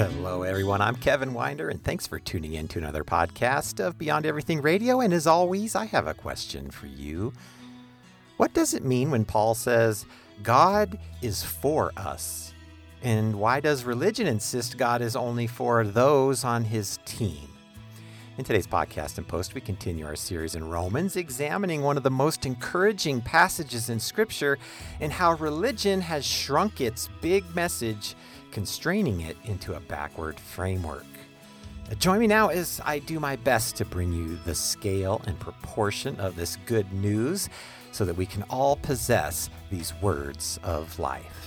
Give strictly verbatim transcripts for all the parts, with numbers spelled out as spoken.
Hello, everyone. I'm Kevin Winder, and thanks for tuning in to another podcast of Beyond Everything Radio. And as always, I have a question for you. What does it mean when Paul says, God is for us? And why does religion insist God is only for those on his team? In today's podcast and post, we continue our series in Romans, examining one of the most encouraging passages in Scripture and how religion has shrunk its big message, constraining it into a backward framework. Join me now as I do my best to bring you the scale and proportion of this good news so that we can all possess these words of life.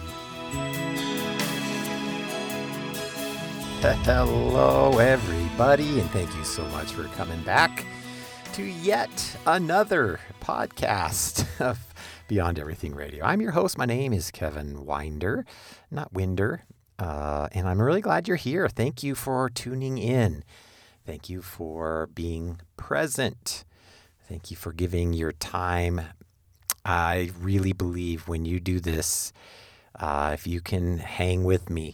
Hello, everybody, and thank you so much for coming back to yet another podcast of Beyond Everything Radio. I'm your host. My name is Kevin Winder, not Winder, uh, and I'm really glad you're here. Thank you for tuning in. Thank you for being present. Thank you for giving your time. I really believe when you do this, uh, if you can hang with me,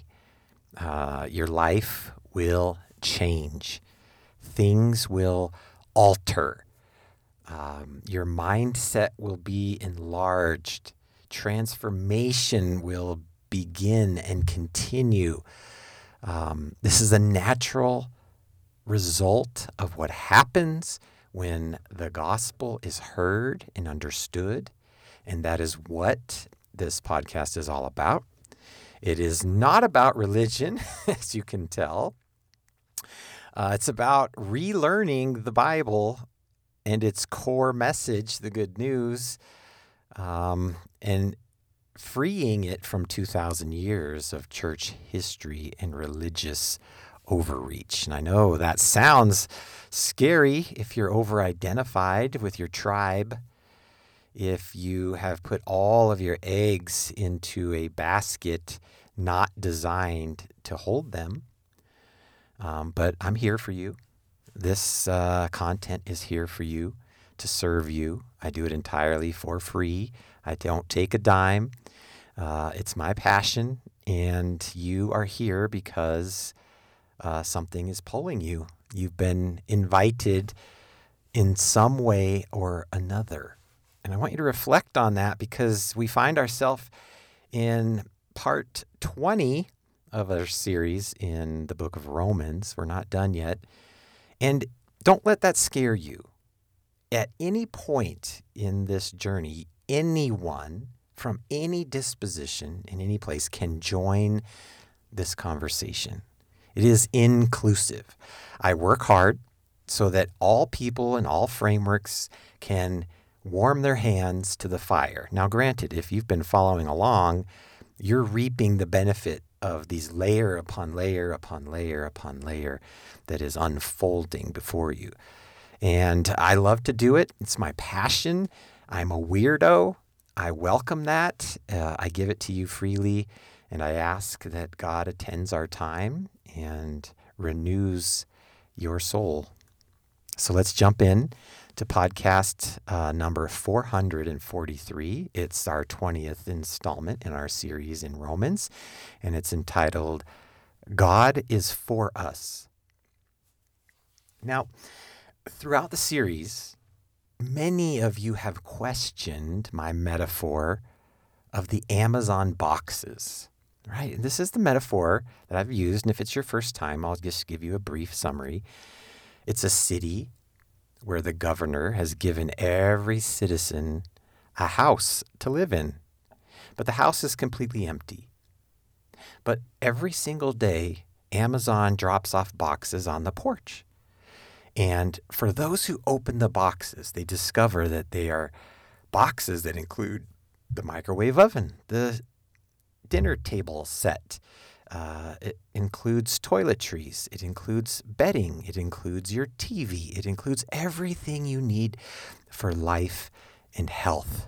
uh, your life will change. Things will alter. Um, your mindset will be enlarged. Transformation will begin and continue. Um, this is a natural result of what happens when the gospel is heard and understood. And that is what this podcast is all about. It is not about religion, as you can tell. Uh, it's about relearning the Bible and its core message, the good news, um, and freeing it from two thousand years of church history and religious overreach. And I know that sounds scary if you're over-identified with your tribe, if you have put all of your eggs into a basket not designed to hold them. Um, but I'm here for you. This uh, content is here for you, to serve you. I do it entirely for free. I don't take a dime. Uh, it's my passion, and you are here because uh, something is pulling you. You've been invited in some way or another. And I want you to reflect on that because we find ourselves in part twenty of our series in the book of Romans. We're not done yet. And don't let that scare you. At any point in this journey, anyone from any disposition in any place can join this conversation. It is inclusive. I work hard so that all people and all frameworks can warm their hands to the fire. Now, granted, if you've been following along, you're reaping the benefit of these layer upon layer upon layer upon layer that is unfolding before you. And I love to do it. It's my passion. I'm a weirdo. I welcome that. Uh, I give it to you freely. And I ask that God attends our time and renews your soul. So let's jump in to podcast uh, number four hundred forty-three. It's our twentieth installment in our series in Romans, and it's entitled, God is for Us. Now, throughout the series, many of you have questioned my metaphor of the Amazon boxes, right? And this is the metaphor that I've used, and if it's your first time, I'll just give you a brief summary. It's a city where the governor has given every citizen a house to live in. But the house is completely empty. But every single day, Amazon drops off boxes on the porch. And for those who open the boxes, they discover that they are boxes that include the microwave oven, the dinner table set. Uh, it includes toiletries. It includes bedding. It includes your T V. It includes everything you need for life and health.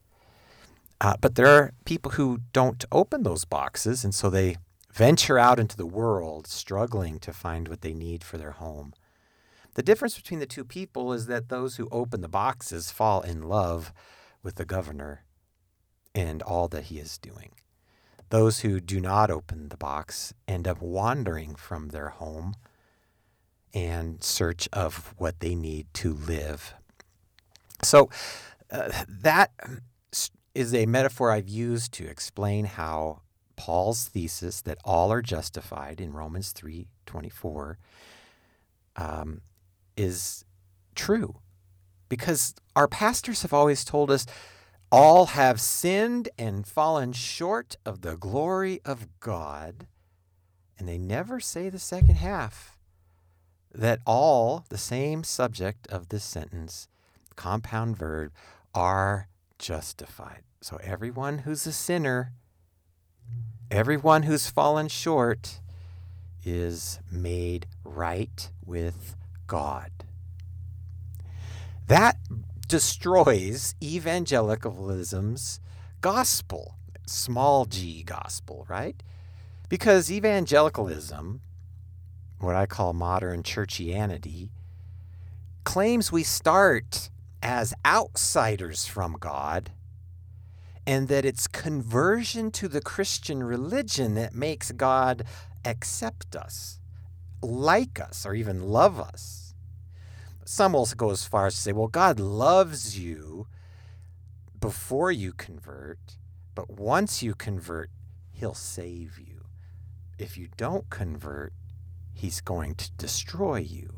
Uh, but there are people who don't open those boxes, and so they venture out into the world struggling to find what they need for their home. The difference between the two people is that those who open the boxes fall in love with the governor and all that he is doing. Those who do not open the box end up wandering from their home in search of what they need to live. So uh, that is a metaphor I've used to explain how Paul's thesis that all are justified in Romans three twenty-four um, is true. Because our pastors have always told us all have sinned and fallen short of the glory of God. And they never say the second half, that all, the same subject of this sentence, compound verb, are justified. So everyone who's a sinner, everyone who's fallen short, is made right with God. That destroys evangelicalism's gospel, small g gospel, right? Because evangelicalism, what I call modern churchianity, claims we start as outsiders from God, and that it's conversion to the Christian religion that makes God accept us, like us, or even love us. Some will go as far as to say, well, God loves you before you convert, but once you convert, he'll save you. If you don't convert, he's going to destroy you.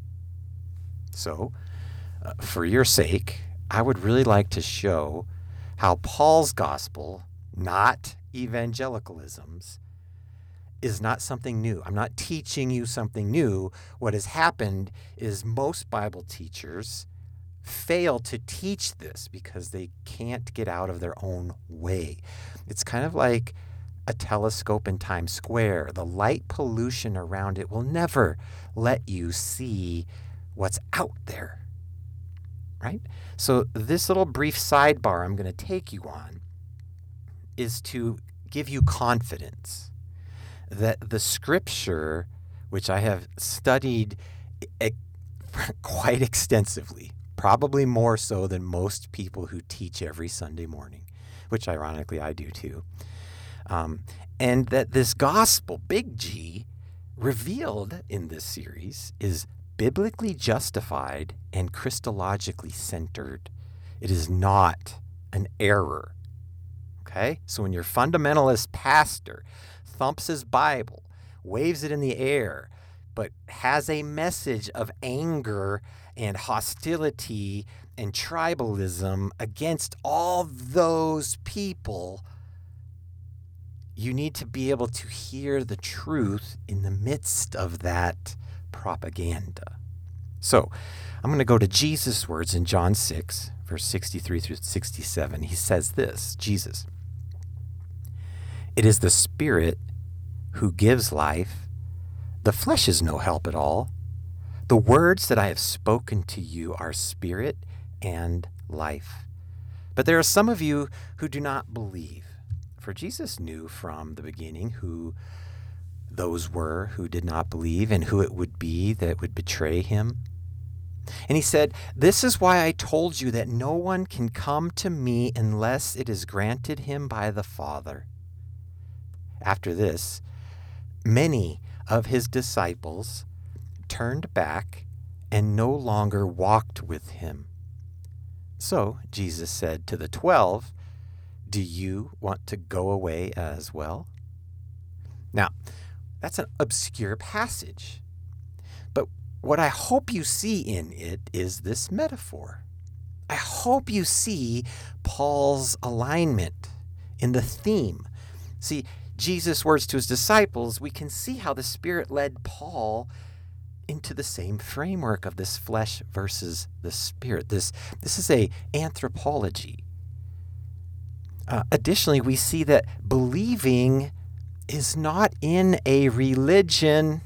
So, uh, for your sake, I would really like to show how Paul's gospel, not evangelicalism's, is not something new. I'm not teaching you something new. What has happened is most Bible teachers fail to teach this because they can't get out of their own way. It's kind of like a telescope in Times Square. The light pollution around it will never let you see what's out there, right? So this little brief sidebar I'm going to take you on is to give you confidence that the scripture, which I have studied quite extensively, probably more so than most people who teach every Sunday morning, which ironically I do too, um, and that this gospel, big G, revealed in this series is biblically justified and Christologically centered. It is not an error. Okay? So when your fundamentalist pastor thumps his Bible, waves it in the air, but has a message of anger and hostility and tribalism against all those people, you need to be able to hear the truth in the midst of that propaganda. So I'm going to go to Jesus' words in John six, verse sixty-three through sixty-seven. He says this, Jesus, "It is the Spirit who gives life. The flesh is no help at all. The words that I have spoken to you are spirit and life. But there are some of you who do not believe." For Jesus knew from the beginning who those were who did not believe and who it would be that would betray him. And he said, "This is why I told you that no one can come to me unless it is granted him by the Father." After this, many of his disciples turned back and no longer walked with him. So Jesus said to the twelve, "Do you want to go away as well?" Now, that's an obscure passage. But what I hope you see in it is this metaphor. I hope you see Paul's alignment in the theme. See, Jesus' words to his disciples, we can see how the Spirit led Paul into the same framework of this flesh versus the Spirit. This, this is a anthropology. Uh, additionally, we see that believing is not in a religion.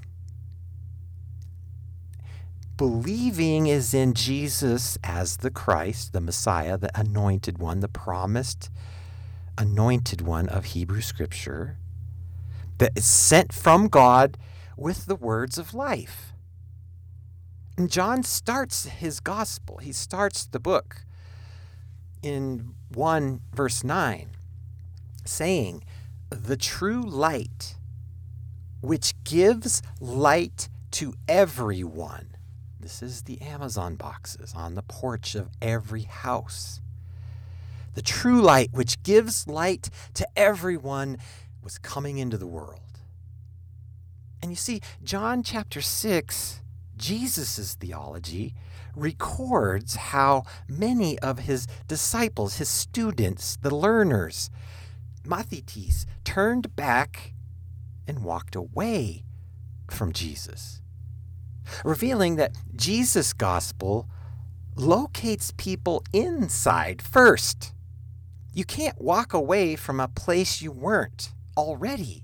Believing is in Jesus as the Christ, the Messiah, the anointed one, the promised anointed one of Hebrew Scripture that is sent from God with the words of life. And John starts his gospel. He starts the book in one verse nine, saying, the true light, which gives light to everyone. This is the Amazon boxes on the porch of every house. The true light, which gives light to everyone, was coming into the world. And you see, John chapter six, Jesus' theology, records how many of his disciples, his students, the learners, mathetes, turned back and walked away from Jesus, revealing that Jesus' gospel locates people inside first. You can't walk away from a place you weren't already.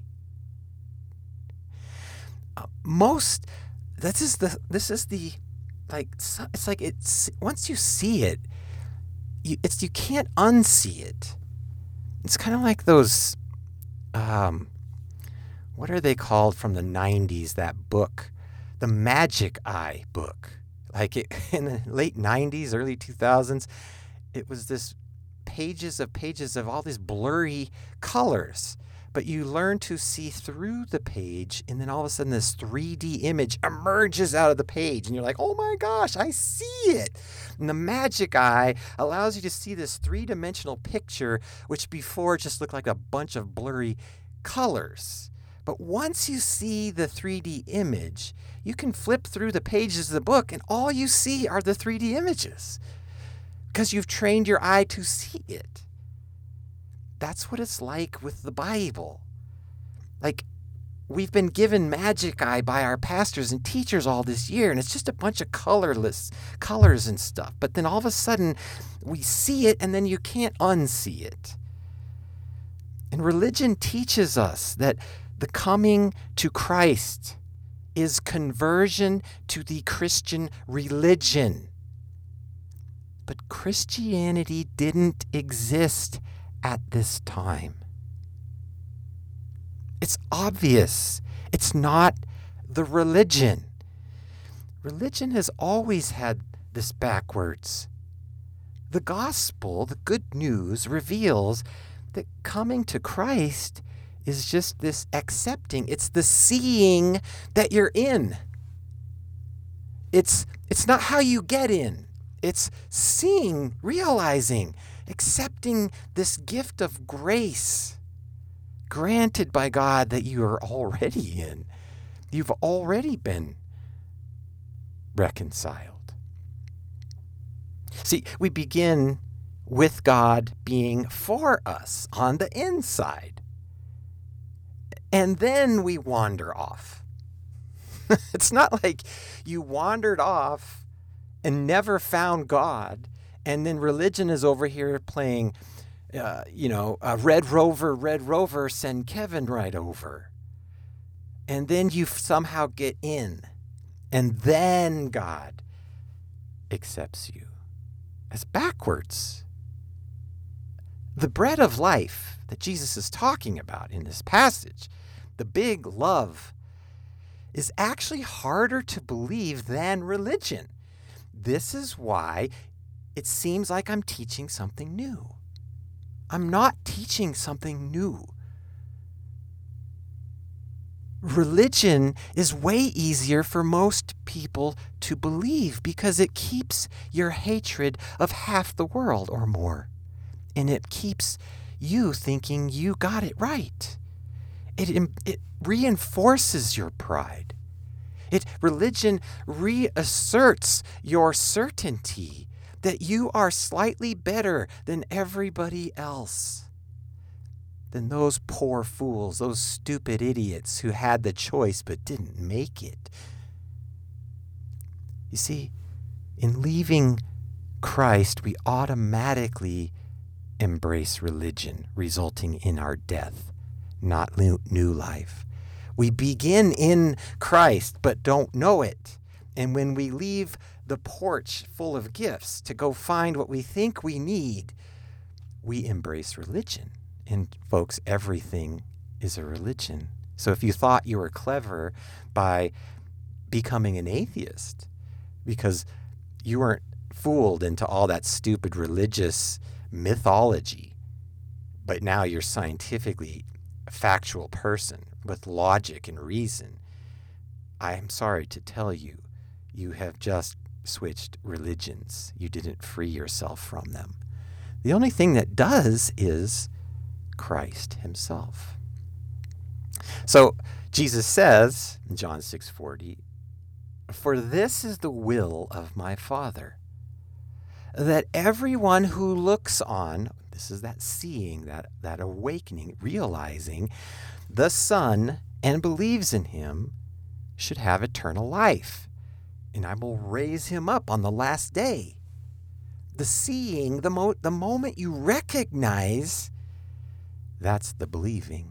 Uh, most, this is the, this is the, like, it's like it's, once you see it, you, it's, you can't unsee it. It's kind of like those, um, what are they called from the nineties, that book, the Magic Eye book. Like it, in the late nineties, early two thousands, it was this pages of pages of all these blurry colors. But you learn to see through the page, and then all of a sudden this three D image emerges out of the page, and you're like, oh my gosh, I see it. And the Magic Eye allows you to see this three-dimensional picture, which before just looked like a bunch of blurry colors. But once you see the three D image, you can flip through the pages of the book, and all you see are the three D images because you've trained your eye to see it. That's what it's like with the Bible. Like, we've been given Magic Eye by our pastors and teachers all this year, and it's just a bunch of colorless colors and stuff. But then all of a sudden, we see it, and then you can't unsee it. And religion teaches us that the coming to Christ is conversion to the Christian religion. But Christianity didn't exist at this time. It's obvious. It's not the religion. Religion has always had this backwards. The gospel, the good news, reveals that coming to Christ is just this accepting. It's the seeing that you're in. It's, it's not how you get in. It's seeing, realizing, accepting this gift of grace granted by God that you are already in. You've already been reconciled. See, we begin with God being for us on the inside. And then we wander off. It's not like you wandered off and never found God, and then religion is over here playing, uh, you know, uh, Red Rover, Red Rover, send Kevin right over. And then you somehow get in, and then God accepts you. It's backwards. The bread of life that Jesus is talking about in this passage, the big love, is actually harder to believe than religion. This is why it seems like I'm teaching something new. I'm not teaching something new. Religion is way easier for most people to believe because it keeps your hatred of half the world or more. And it keeps you thinking you got it right. It, it reinforces your pride. It, religion reasserts your certainty that you are slightly better than everybody else, than those poor fools, those stupid idiots who had the choice but didn't make it. You see, in leaving Christ, we automatically embrace religion, resulting in our death, not new life. We begin in Christ, but don't know it. And when we leave the porch full of gifts to go find what we think we need, we embrace religion. And folks, everything is a religion. So if you thought you were clever by becoming an atheist because you weren't fooled into all that stupid religious mythology, but now you're scientifically factual person with logic and reason, I am sorry to tell you, you have just switched religions. You didn't free yourself from them. The only thing that does is Christ himself. So Jesus says in John six forty, "For this is the will of my Father, that everyone who looks on," this is that seeing, that, that awakening, realizing the Son and believes in him, should have eternal life, and I will raise him up on the last day. The seeing, the, mo- the moment you recognize, that's the believing.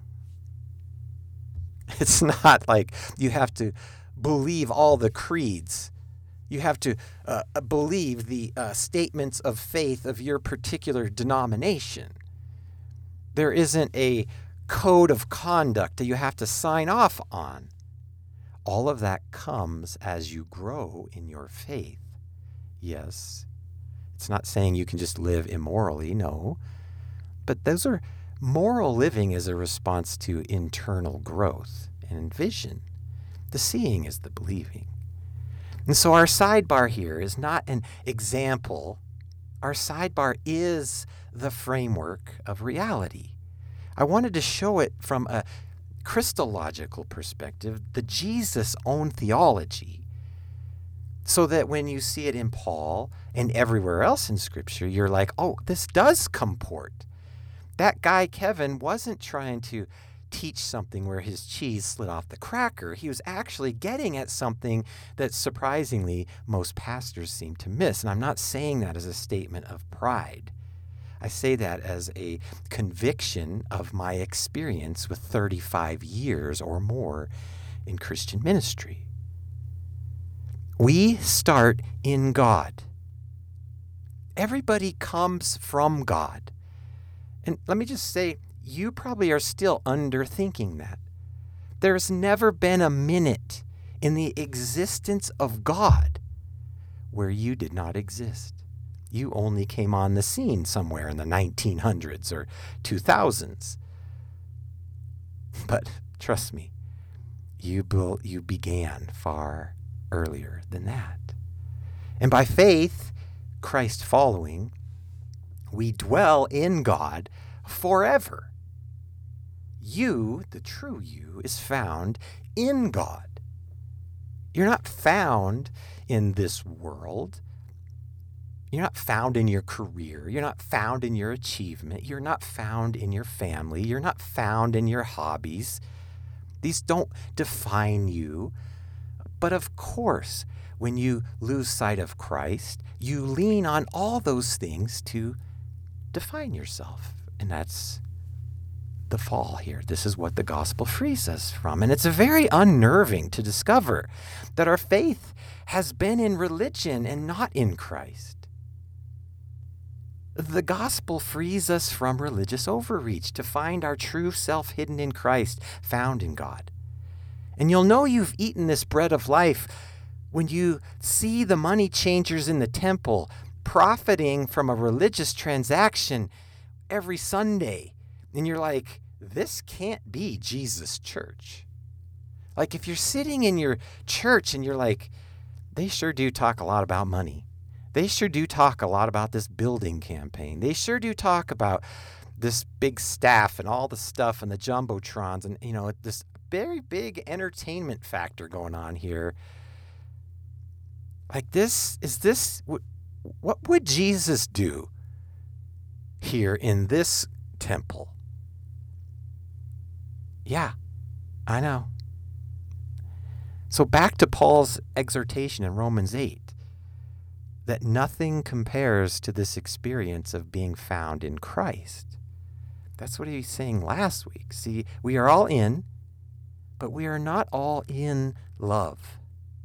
It's not like you have to believe all the creeds. You have to uh, believe the uh, statements of faith of your particular denomination. There isn't a code of conduct that you have to sign off on. All of that comes as you grow in your faith. Yes, it's not saying you can just live immorally, no. But those are moral living is a response to internal growth and vision. The seeing is the believing. And so our sidebar here is not an example. Our sidebar is the framework of reality. I wanted to show it from a Christological perspective, the Jesus own theology, so that when you see it in Paul and everywhere else in Scripture, you're like, oh, this does comport. That guy, Kevin, wasn't trying to teach something where his cheese slid off the cracker. He was actually getting at something that surprisingly most pastors seem to miss. And I'm not saying that as a statement of pride. I say that as a conviction of my experience with thirty-five years or more in Christian ministry. We start in God. Everybody comes from God. And let me just say, you probably are still underthinking that. There's never been a minute in the existence of God where you did not exist. You only came on the scene somewhere in the nineteen hundreds or two thousands. But trust me, you, be- you began far earlier than that. And by faith, Christ following, we dwell in God forever. You, the true you, is found in God. You're not found in this world. You're not found in your career. You're not found in your achievement. You're not found in your family. You're not found in your hobbies. These don't define you. But of course, when you lose sight of Christ, you lean on all those things to define yourself. And that's the fall here. This is what the gospel frees us from. And it's very unnerving to discover that our faith has been in religion and not in Christ. The gospel frees us from religious overreach to find our true self hidden in Christ, found in God. And you'll know you've eaten this bread of life when you see the money changers in the temple profiting from a religious transaction every Sunday. And you're like, this can't be Jesus' church. Like if you're sitting in your church and you're like, they sure do talk a lot about money. They sure do talk a lot about this building campaign. They sure do talk about this big staff and all the stuff and the jumbotrons and, you know, this very big entertainment factor going on here. Like this, is this, what would Jesus do here in this temple? Yeah, I know. So back to Paul's exhortation in Romans eight, that nothing compares to this experience of being found in Christ. That's what he was saying last week. See, we are all in, but we are not all in love.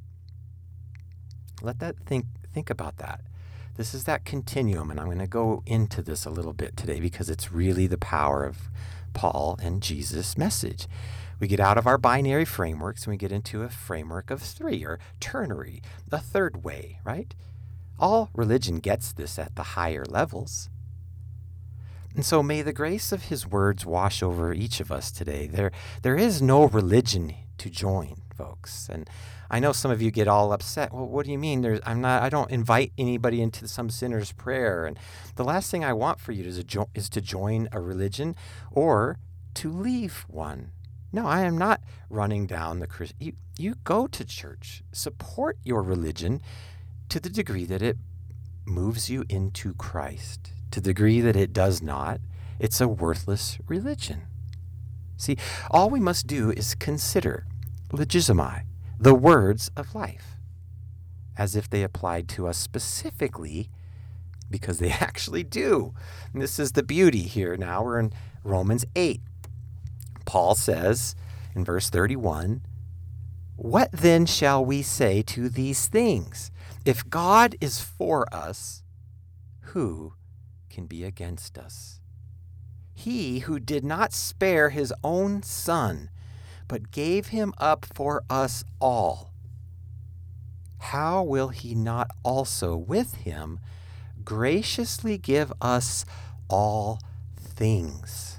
Let that think think about that. This is that continuum, and I'm going to go into this a little bit today because it's really the power of Paul and Jesus' message. We get out of our binary frameworks and we get into a framework of three, or ternary, the third way, right? All religion gets this at the higher levels. And so may the grace of his words wash over each of us today. There, there is no religion to join, folks. And I know some of you get all upset. Well, what do you mean? There's, I'm not. I don't invite anybody into some sinner's prayer. And the last thing I want for you is, jo- is to join a religion or to leave one. No, I am not running down the Christian. You, you go to church, support your religion to the degree that it moves you into Christ. To the degree that it does not, it's a worthless religion. See, all we must do is consider, legitimize, the words of life as if they applied to us specifically, because they actually do. And this is the beauty here. Now we're in Romans eight. Paul says in verse thirty-one, "What then shall we say to these things? If God is for us, who can be against us? He who did not spare his own son, but gave him up for us all, how will he not also with him graciously give us all things?"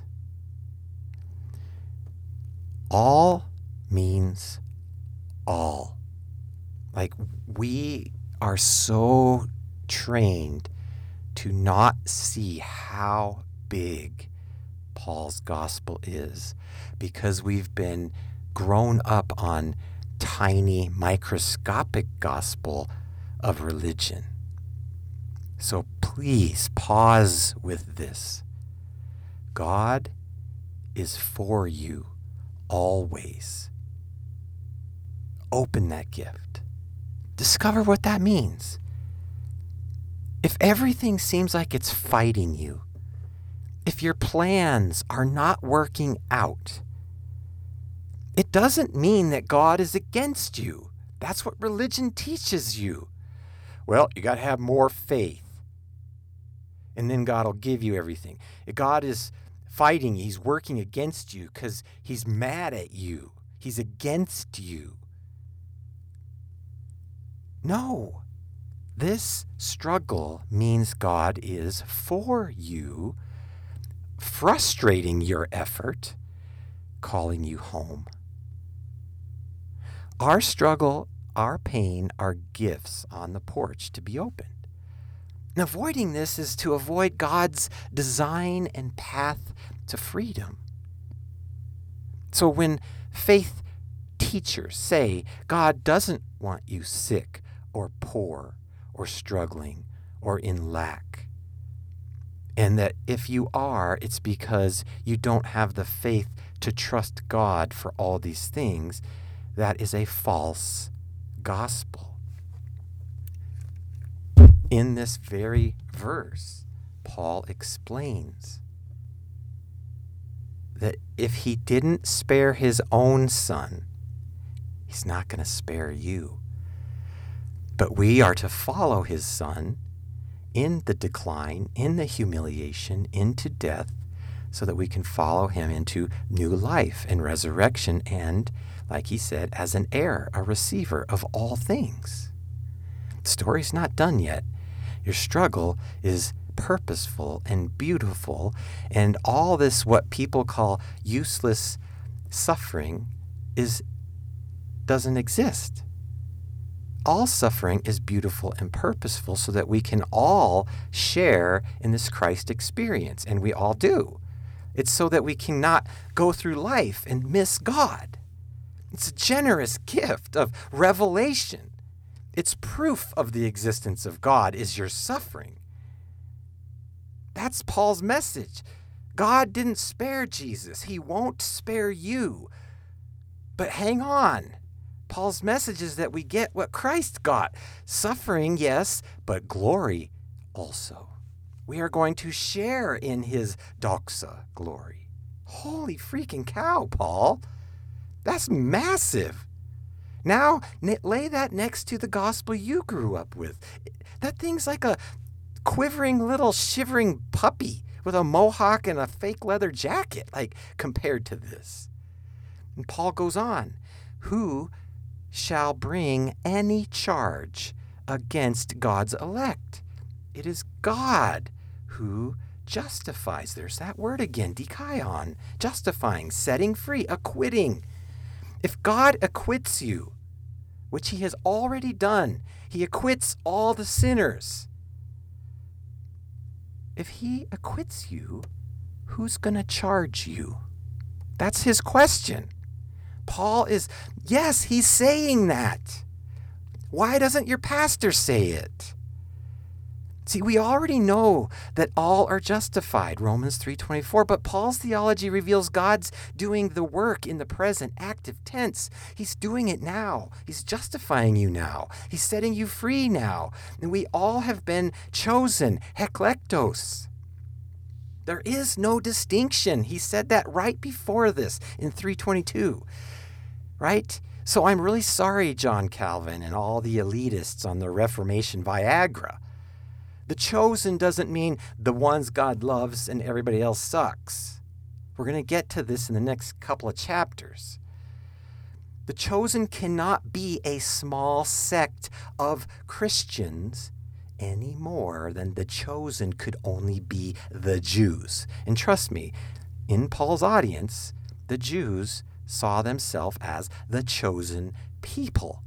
All means all. Like, we are so trained to not see how big Paul's gospel is because we've been grown up on tiny microscopic gospel of religion. So please pause with this. God is for you always. Open that gift. Discover what that means. If everything seems like it's fighting you, if your plans are not working out, it doesn't mean that God is against you. That's what religion teaches you. Well, you got to have more faith, and then God will give you everything. God is fighting you. He's working against you because he's mad at you. He's against you. No. This struggle means God is for you, frustrating your effort, calling you home. Our struggle, our pain, are gifts on the porch to be opened. And avoiding this is to avoid God's design and path to freedom. So when faith teachers say God doesn't want you sick or poor or struggling or in lack, and that if you are, it's because you don't have the faith to trust God for all these things, that is a false gospel. In this very verse, Paul explains that if he didn't spare his own son, he's not going to spare you. But we are to follow his son in the decline, in the humiliation, into death, so that we can follow him into new life and resurrection and, like he said, as an heir, a receiver of all things. The story's not done yet. Your struggle is purposeful and beautiful, and all this, what people call useless suffering, is doesn't exist. All suffering is beautiful and purposeful so that we can all share in this Christ experience, and we all do. It's so that we cannot go through life and miss God. It's a generous gift of revelation. It's proof of the existence of God is your suffering. That's Paul's message. God didn't spare Jesus. He won't spare you. But hang on. Paul's message is that we get what Christ got. Suffering, yes, but glory also. We are going to share in his doxa glory. Holy freaking cow, Paul. That's massive. Now, lay that next to the gospel you grew up with. That thing's like a quivering little shivering puppy with a mohawk and a fake leather jacket, like, compared to this. And Paul goes on, who shall bring any charge against God's elect? It is God who justifies. There's that word again, dikaion, justifying, setting free, acquitting. If God acquits you, which he has already done, he acquits all the sinners. If he acquits you, who's going to charge you? That's his question. Paul is, yes, he's saying that. Why doesn't your pastor say it? See, we already know that all are justified, Romans three twenty-four, but Paul's theology reveals God's doing the work in the present active tense. He's doing it now. He's justifying you now. He's setting you free now. And we all have been chosen, heklektos. There is no distinction. He said that right before this in three twenty-two, right? So I'm really sorry, John Calvin and all the elitists on the Reformation Viagra. The chosen doesn't mean the ones God loves and everybody else sucks. We're going to get to this in the next couple of chapters. The chosen cannot be a small sect of Christians any more than the chosen could only be the Jews. And trust me, in Paul's audience, the Jews saw themselves as the chosen people.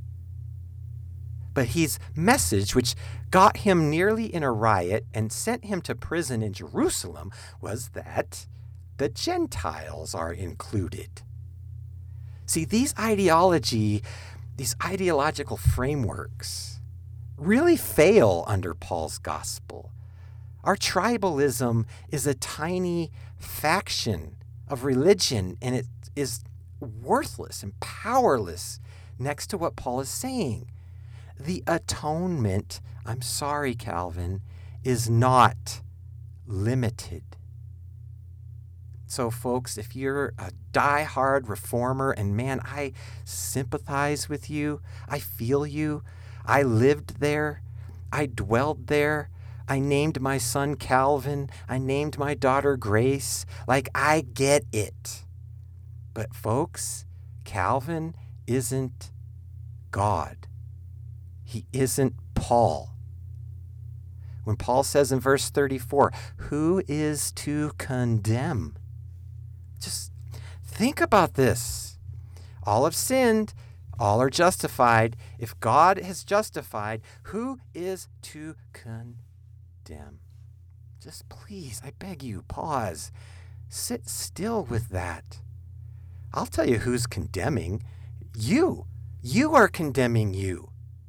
But his message, which got him nearly in a riot and sent him to prison in Jerusalem, was that the Gentiles are included. See, these ideology, these ideological frameworks really fail under Paul's gospel. Our tribalism is a tiny faction of religion, and it is worthless and powerless next to what Paul is saying. The atonement, I'm sorry, Calvin, is not limited. So, folks, if you're a die-hard reformer, and man, I sympathize with you, I feel you, I lived there, I dwelled there, I named my son Calvin, I named my daughter Grace, like I get it. But, folks, Calvin isn't God. He isn't Paul. When Paul says in verse thirty-four, who is to condemn? Just think about this. All have sinned, all are justified. If God has justified, who is to condemn? Just please, I beg you, pause. Sit still with that. I'll tell you who's condemning. You. You are condemning you.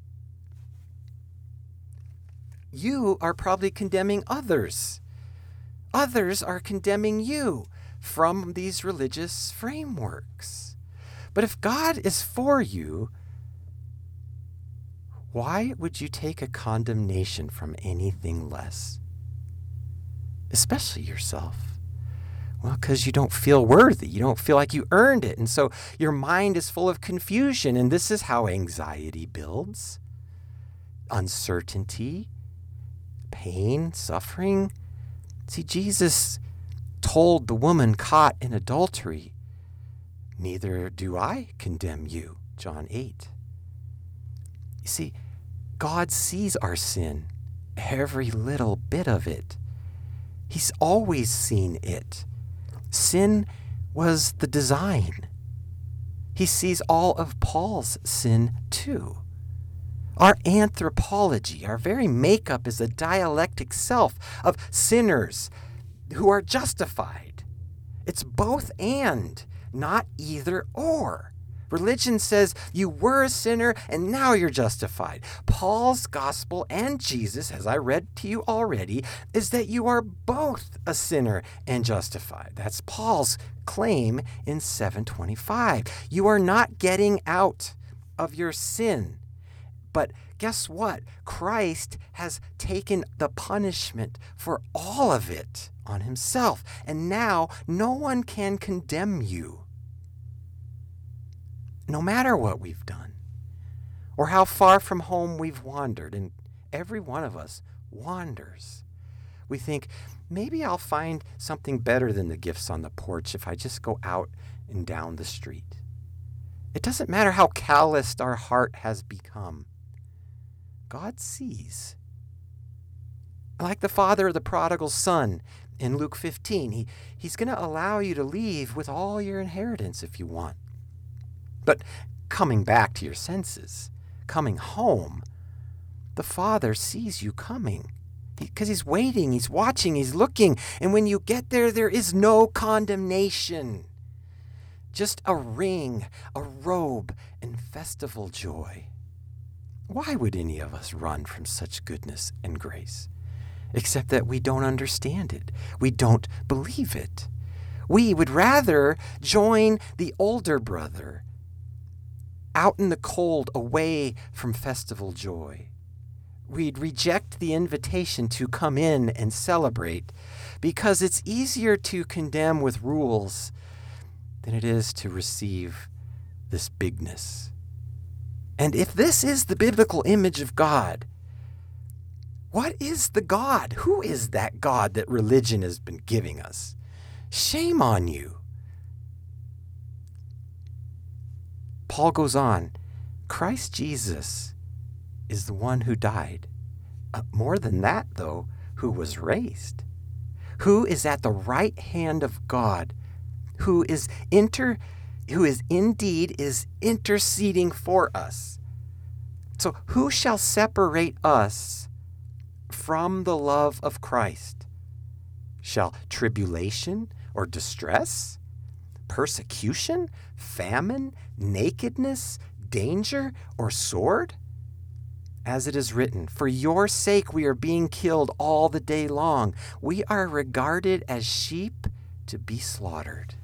You are probably condemning others. Others are condemning you from these religious frameworks. But if God is for you, why would you take a condemnation from anything less? Especially yourself. Well, because you don't feel worthy. You don't feel like you earned it. And so your mind is full of confusion. And this is how anxiety builds. Uncertainty. Pain, suffering. See, Jesus told the woman caught in adultery, neither do I condemn you, John eight. You see, God sees our sin, every little bit of it. He's always seen it. Sin was the design. He sees all of Paul's sin too. Our anthropology, our very makeup is a dialectic self of sinners who are justified. It's both and, not either or. Religion says you were a sinner and now you're justified. Paul's gospel and Jesus, as I read to you already, is that you are both a sinner and justified. That's Paul's claim in seven twenty-five. You are not getting out of your sin. But guess what? Christ has taken the punishment for all of it on himself. And now no one can condemn you. No matter what we've done or how far from home we've wandered. And every one of us wanders. We think, maybe I'll find something better than the gifts on the porch if I just go out and down the street. It doesn't matter how calloused our heart has become. God sees. Like the father of the prodigal son in Luke fifteen, he, he's going to allow you to leave with all your inheritance if you want. But coming back to your senses, coming home, the Father sees you coming because he's waiting, he's watching, he's looking. And when you get there, there is no condemnation. Just a ring, a robe, and festival joy. Why would any of us run from such goodness and grace? Except that we don't understand it. We don't believe it. We would rather join the older brother out in the cold, away from festival joy. We'd reject the invitation to come in and celebrate because it's easier to condemn with rules than it is to receive this bigness. And if this is the biblical image of God, what is the God? Who is that God that religion has been giving us? Shame on you. Paul goes on, Christ Jesus is the one who died. Uh, more than that, though, who was raised, who is at the right hand of God, who is inter, who is indeed is interceding for us. So who shall separate us from the love of Christ? Shall tribulation or distress, persecution, famine, nakedness, danger, or sword? As it is written, for your sake we are being killed all the day long. We are regarded as sheep to be slaughtered.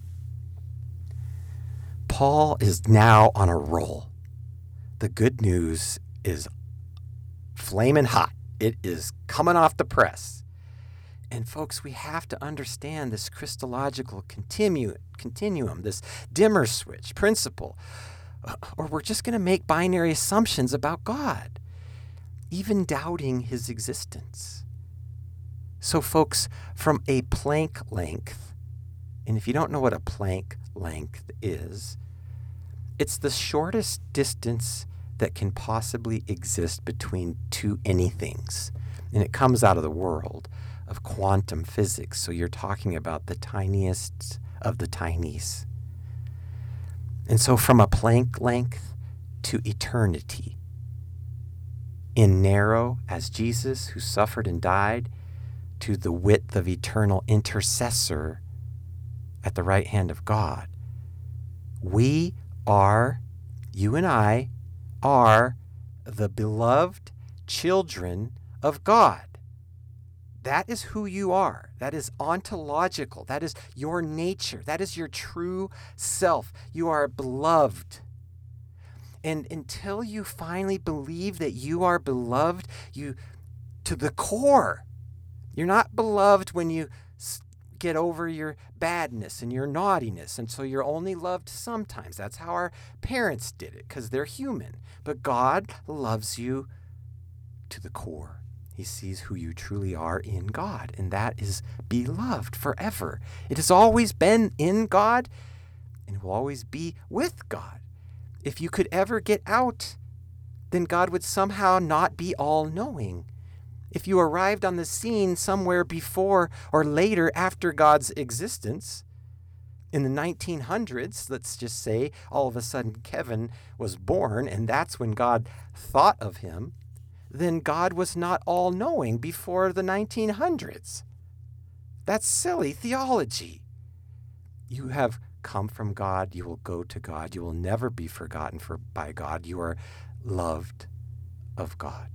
Paul is now on a roll. The good news is flaming hot. It is coming off the press. And folks, we have to understand this Christological continu- continuum, this dimmer switch principle, or we're just going to make binary assumptions about God, even doubting his existence. So folks, from a plank length, and if you don't know what a plank length is, it's the shortest distance that can possibly exist between two anythings. And it comes out of the world of quantum physics. So you're talking about the tiniest of the tinies. And so from a Planck length to eternity, in narrow as Jesus, who suffered and died, to the width of eternal intercessor at the right hand of God, we are, you and I, are the beloved children of God. That is who you are. That is ontological. That is your nature. That is your true self. You are beloved. And until you finally believe that you are beloved, you, to the core, you're not beloved when you get over your badness and your naughtiness, and so you're only loved sometimes. That's how our parents did it, because they're human. But God loves you to the core. He sees who you truly are in God, and that is beloved forever. It has always been in God, and it will always be with God. If you could ever get out, then God would somehow not be all-knowing. If you arrived on the scene somewhere before or later after God's existence, in the nineteen hundreds, let's just say, all of a sudden Kevin was born, and that's when God thought of him, then God was not all-knowing before the nineteen hundreds. That's silly theology. You have come from God. You will go to God. You will never be forgotten for, by God. You are loved of God.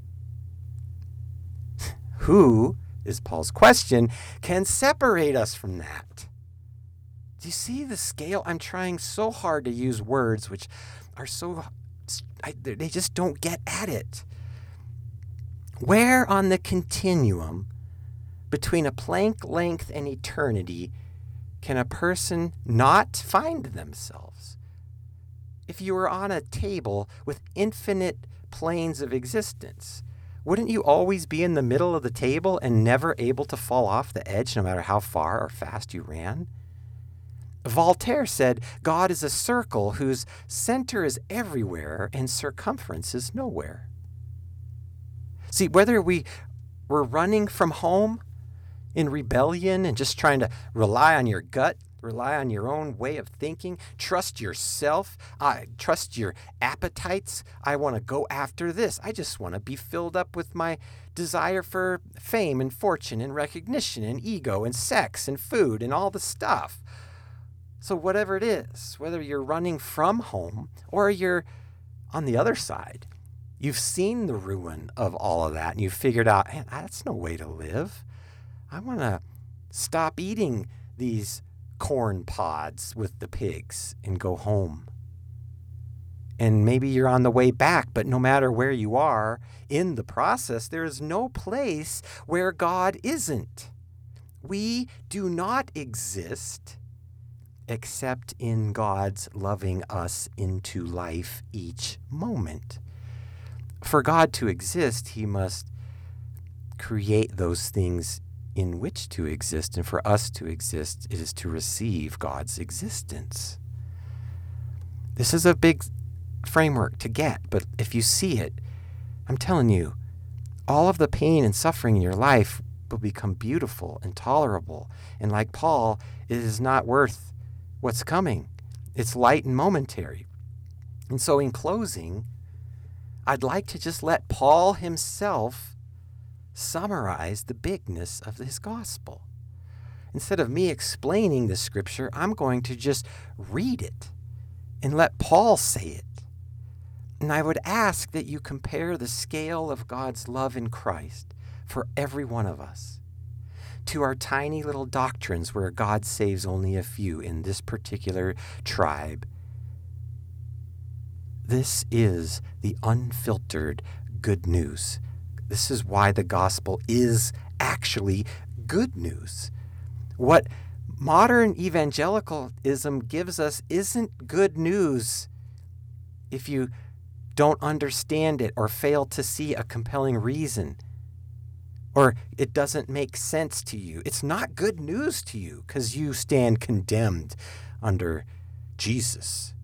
Who, is Paul's question, can separate us from that? Do you see the scale? I'm trying so hard to use words which are so, I, they just don't get at it. Where on the continuum between a Planck length and eternity can a person not find themselves? If you were on a table with infinite planes of existence, wouldn't you always be in the middle of the table and never able to fall off the edge no matter how far or fast you ran? Voltaire said, God is a circle whose center is everywhere and circumference is nowhere. See, whether we we're running from home in rebellion and just trying to rely on your gut, rely on your own way of thinking, trust yourself, I trust your appetites. I want to go after this. I just want to be filled up with my desire for fame and fortune and recognition and ego and sex and food and all the stuff. So whatever it is, whether you're running from home or you're on the other side, you've seen the ruin of all of that and you've figured out, hey, that's no way to live. I want to stop eating these corn pods with the pigs and go home. And maybe you're on the way back, but no matter where you are in the process, there is no place where God isn't. We do not exist except in God's loving us into life each moment. For God to exist, he must create those things in which to exist, and for us to exist, it is to receive God's existence. This is a big framework to get, but if you see it, I'm telling you, all of the pain and suffering in your life will become beautiful and tolerable. And like Paul, it is not worth what's coming. It's light and momentary. And so in closing, I'd like to just let Paul himself summarize the bigness of his gospel. Instead of me explaining the scripture, I'm going to just read it and let Paul say it. And I would ask that you compare the scale of God's love in Christ for every one of us to our tiny little doctrines where God saves only a few in this particular tribe. This is the unfiltered good news. This is why the gospel is actually good news. What modern evangelicalism gives us isn't good news if you don't understand it or fail to see a compelling reason, or it doesn't make sense to you. It's not good news to you because you stand condemned under Jesus.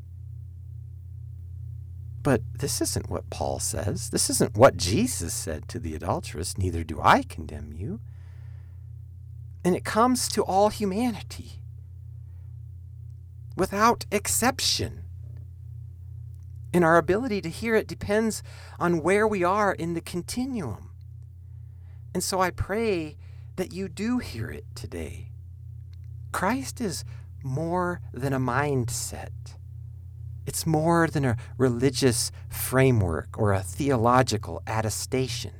But this isn't what Paul says. This isn't what Jesus said to the adulteress, neither do I condemn you. And it comes to all humanity, without exception. And our ability to hear it depends on where we are in the continuum. And so I pray that you do hear it today. Christ is more than a mindset. It's more than a religious framework or a theological attestation.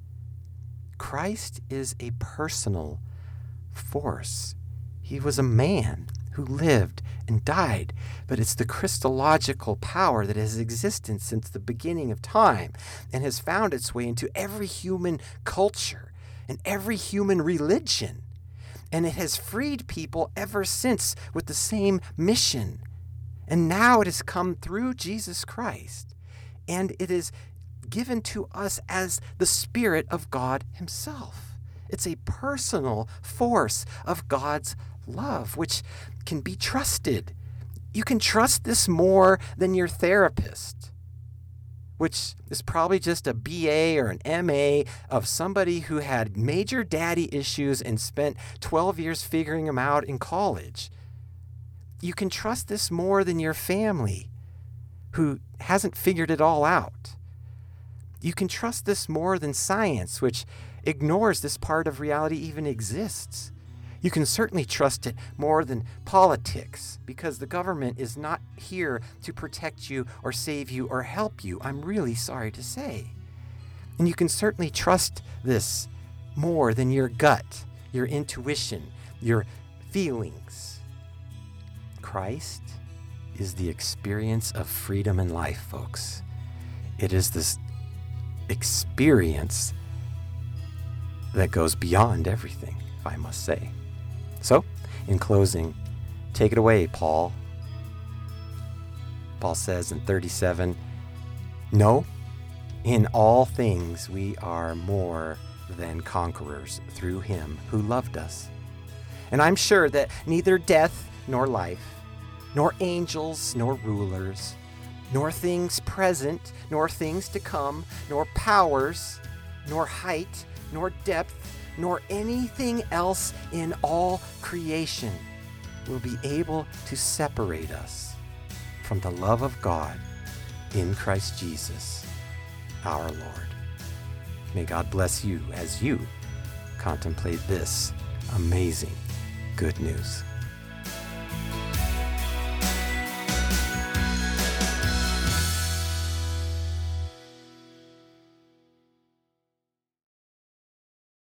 Christ is a personal force. He was a man who lived and died, but it's the Christological power that has existed since the beginning of time and has found its way into every human culture and every human religion. And it has freed people ever since with the same mission. And now it has come through Jesus Christ, and it is given to us as the Spirit of God himself. It's a personal force of God's love, which can be trusted. You can trust this more than your therapist, which is probably just a B A or an M A of somebody who had major daddy issues and spent twelve years figuring them out in college. You can trust this more than your family who hasn't figured it all out. You can trust this more than science, which ignores this part of reality even exists. You can certainly trust it more than politics, because the government is not here to protect you or save you or help you, I'm really sorry to say. And you can certainly trust this more than your gut, your intuition, your feelings. Christ is the experience of freedom and life, folks. It is this experience that goes beyond everything, if I must say. So, in closing, take it away, Paul. Paul says in thirty-seven, "No, in all things we are more than conquerors through him who loved us. And I'm sure that neither death nor life, nor angels nor rulers, nor things present, nor things to come, nor powers, nor height, nor depth, nor anything else in all creation will be able to separate us from the love of God in Christ Jesus, our Lord. May God bless you as you contemplate this amazing good news.